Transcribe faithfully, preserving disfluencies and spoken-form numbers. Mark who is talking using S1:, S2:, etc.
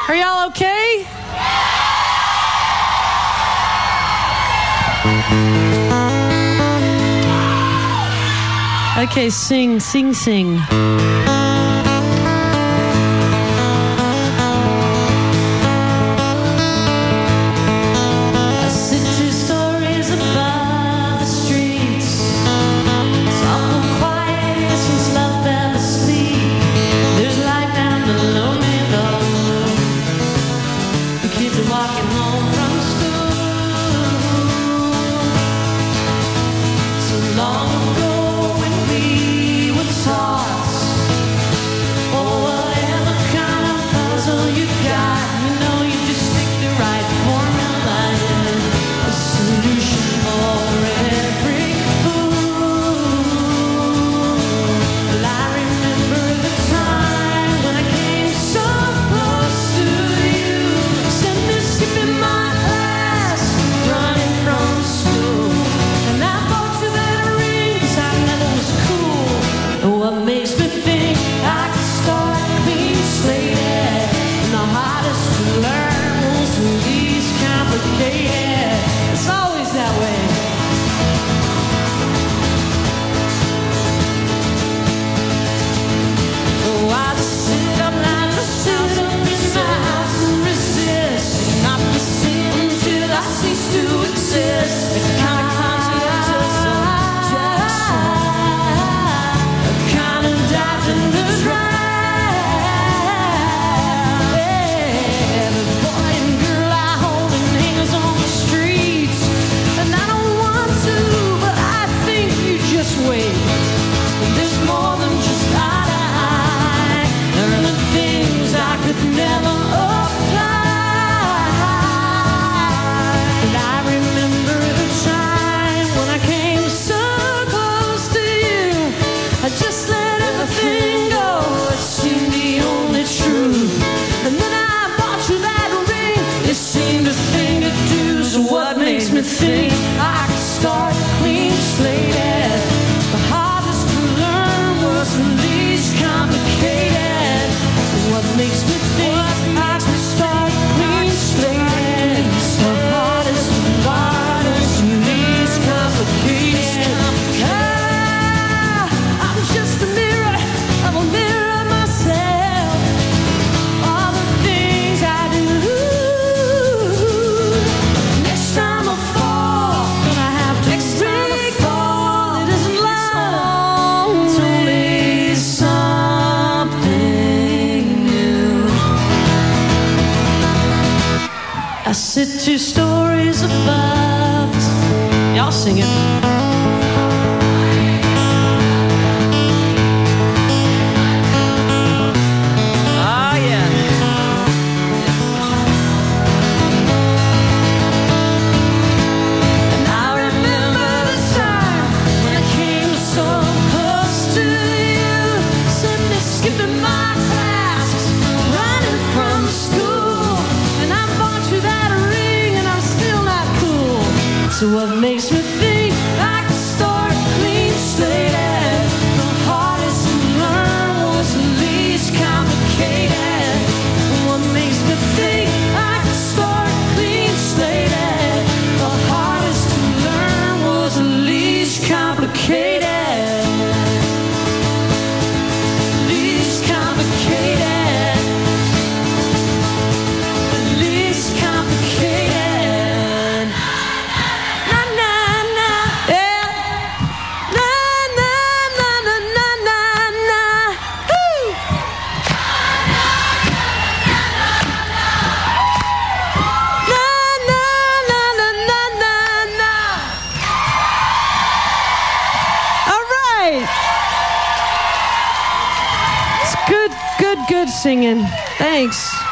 S1: Are y'all okay? Okay, sing, sing, sing. Think I could start a clean slate. The hardest to learn was the least complicated. What makes me think I could start a clean slate? The hardest to learn was the least complicated. Ah, I'm just a mirror, I'm a mirror of myself. All the things I do. Next time I fall, gonna have to next time I fall. It isn't long, it's only something new. I sit two stories above. Y'all sing it. So what makes me think I can start a clean slate? The hardest to learn was the least complicated. What makes me think I can start a clean slate? The hardest to learn was the least complicated. Least complicated. Least complicated. It's good, good, good singing. Thanks.